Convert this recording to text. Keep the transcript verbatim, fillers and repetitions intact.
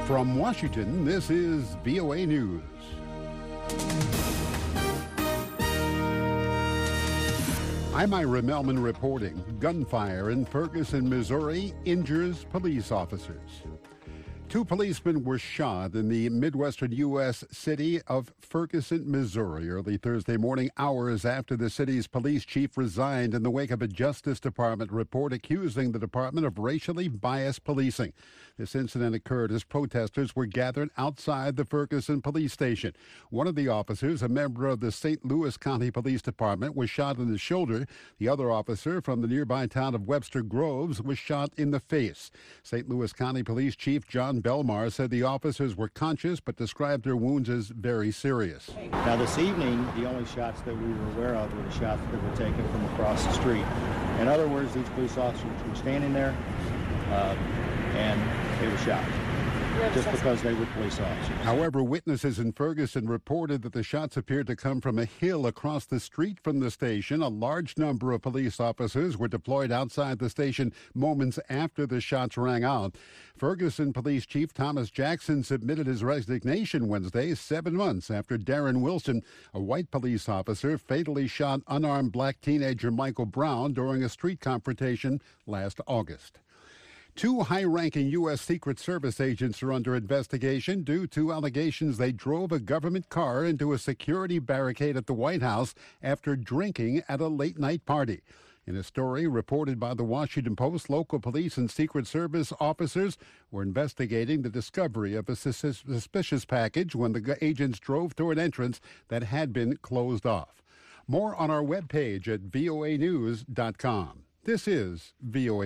From Washington, this is V O A News. I'm Ira Melman reporting. Gunfire in Ferguson, Missouri injures police officers. Two policemen were shot in the Midwestern U S city of Ferguson, Missouri, early Thursday morning, hours after the city's police chief resigned in the wake of a Justice Department report accusing the department of racially biased policing. This incident occurred as protesters were gathered outside the Ferguson police station. One of the officers, a member of the Saint Louis County Police Department, was shot in the shoulder. The other officer from the nearby town of Webster Groves was shot in the face. Saint Louis County Police Chief John Belmar said the officers were conscious but described their wounds as very serious. Now this evening, the only shots that we were aware of were the shots that were taken from across the street. In other words, these police officers were standing there uh, and they were shot just because they were police officers. However, witnesses in Ferguson reported that the shots appeared to come from a hill across the street from the station. A large number of police officers were deployed outside the station moments after the shots rang out. Ferguson Police Chief Thomas Jackson submitted his resignation Wednesday, seven months after Darren Wilson, a white police officer, fatally shot unarmed black teenager Michael Brown during a street confrontation last August. Two high-ranking U S. Secret Service agents are under investigation due to allegations they drove a government car into a security barricade at the White House after drinking at a late-night party. In a story reported by the Washington Post, local police and Secret Service officers were investigating the discovery of a suspicious package when the agents drove through an entrance that had been closed off. More on our webpage at V O A news dot com. This is V O A.